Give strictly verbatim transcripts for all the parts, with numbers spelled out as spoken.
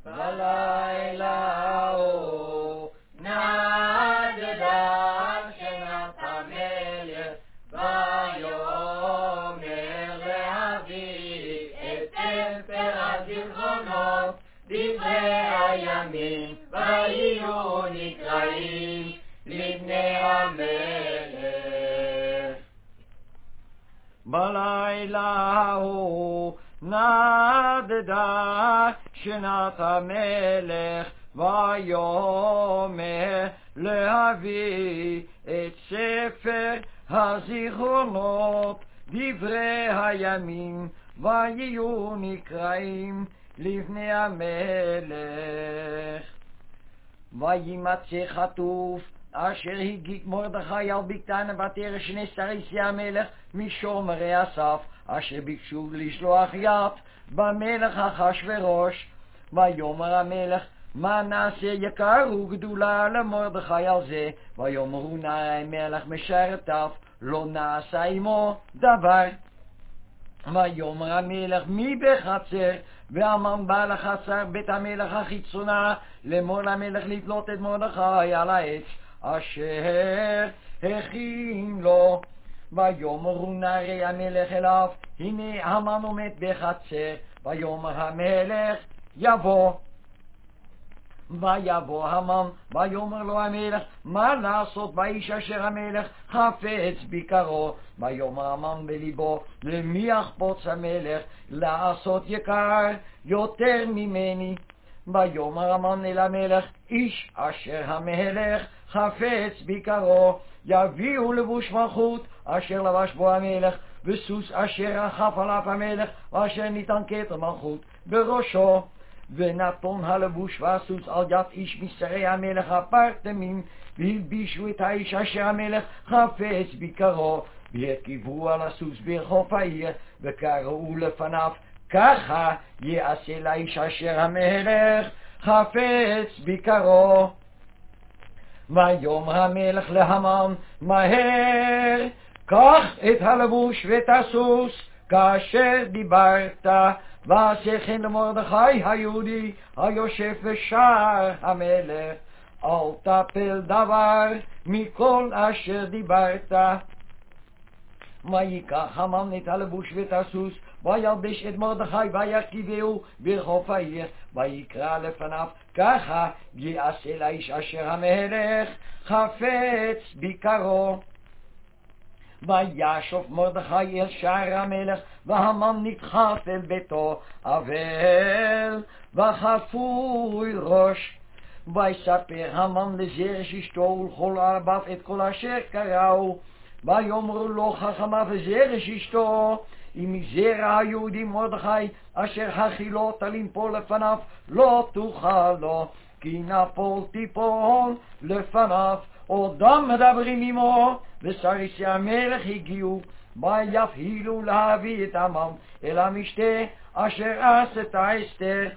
בלילה ההוא נדדה שנת המלך ויאמר להביא את ספר הזיכרונות דברי הימים ויהיו נקראים לבני המלך. בלילה ההוא נדדה שנת המלך ויאמר להביא את ספר הזיכרונות דברי הימים ויהיו נקראים לבני המלך. וימצא חטוף אשר הגיק מרדכי על בגתן ותרש נסתריסי המלך משומרי אסף אשר ביקשו לשלוח יד במלך אחשוורוש. ויאמר המלך מה נעשה יקר וגדולה למרדכי על זה? ויאמרו נערי מלך משרתיו לא נעשה עמו דבר. ויאמר המלך מי בחצר? והמן בא לחצר בית המלך החיצונה לאמור למלך לתלות את מרדכי על העץ אשר הכין לו. ויאמרו נערי המלך אליו הנה המן עומד בחצר. ויאמר המלך יבוא. ויבוא המן ויאמר לו המלך מה לעשות באיש אשר המלך חפץ ביקרו? ויאמר המן בליבו למי יחפוץ המלך לעשות יקר יותר ממני? ויאמר המן אל המלך איש אשר המלך חפץ ביקרו יביאו לבוש מלכות אשר לבש בו המלך וסוס אשר רכב עליו המלך ואשר ניתן כתר מלכות בראשו. ונתון הלבוש והסוס על יד איש משרי המלך הפרטמים והלבישו את האיש אשר המלך חפץ ביקרו והרכיבו על הסוס ברחוב העיר וקראו לפניו ככה יעשה לאיש אשר המלך חפץ ביקרו. ויאמר המלך להמן מהר קח את הלבוש ואת הסוס כאשר דיברת ועשה כן למרדכי היהודי היושב בשער המלך אל תפל דבר מכל אשר דיברת. ויקח המן את הלבוש ואת הסוס וילבש את מרדכי וירכיבהו ברחוב העיר ויקרא לפניו ככה יעשה לאיש אשר המלך חפץ ביקרו. וישוב מרדכי אל שער המלך והמן נדחף אל ביתו אבל וחפוי ראש. ויספר המן לזרש אשתו ולכל ערביו את כל אשר קראו. ויאמרו לו חכמיו וזרש אשתו אם מזרע היהודי מרדכי אשר הכילותה לנפול לפניו לא תוכל לו כי נפול תיפול לפניו. עודם מדברים עמו וסריסי המלך הגיעו ויבהילו להביא את המן אל המשתה אשר עשתה אסתר.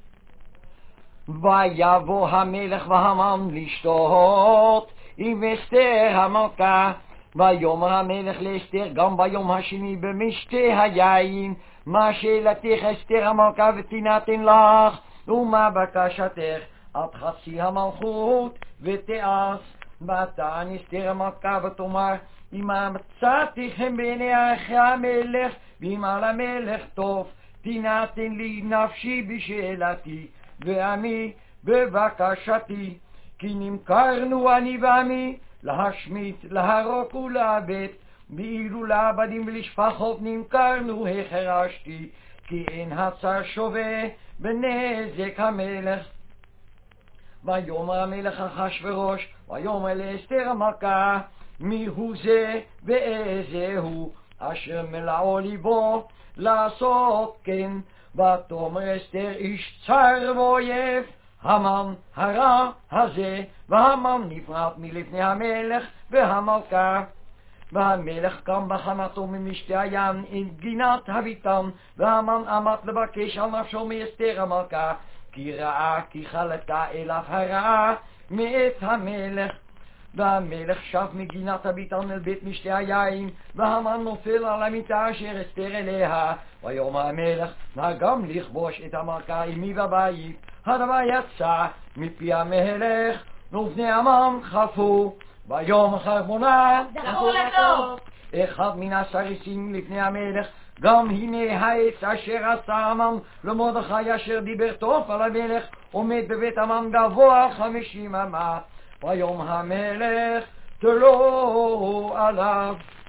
ויבוא המלך והמן לשתות עם אסתר המלכה. ויאמר המלך לאסתר גם ביום השני במשתה היין מה שאלתך אסתר המלכה ותינתן לך ומה בקשתך עד חצי המלכות ותעש. ותען אסתר המלכה ותאמר אם מצאתי חן בעיני אחי המלך ואם על המלך טוב תינתן לי נפשי בשאלתי ועמי בבקשתי כי נמכרנו אני ועמי להשמיט להרוג ולאבד ואילו לעבדים ולשפחות נמכרנו החרשתי כי אין הצר שווה בנזק המלך. ויאמר המלך אחשוורוש ויאמר לאסתר המלכה מי הוא זה ואיזה הוא אשר מלאו ליבו לעשות כן? ותאמר אסתר איש צר ואויב המן הרע הזה. והמן נפרד מלפני המלך והמלכה. והמלך קם בחנתו ממשתה הים עם גינת הביתם והמן עמד לבקש על נפשו מאסתר המלכה כי ראה כי חלתה אליו הרעה מאת המלך. והמלך שב מגינת הביתן אל בית משתה היין והמן נופל על המיטה אשר אסתר אליה. ויאמר המלך נא גם לכבוש את המלכה עמי בבית הדבר יצא מפי המלך, ובני עמם חלפו, ביום האחרונה זכור לטוב. אחד מן הסריסים לפני המלך, גם הנה העץ אשר עשה עמם למרדכי אשר דיבר טוב על המלך, עומד בבית עמם גבוה חמישים אמה. ביום המלך תלו עליו.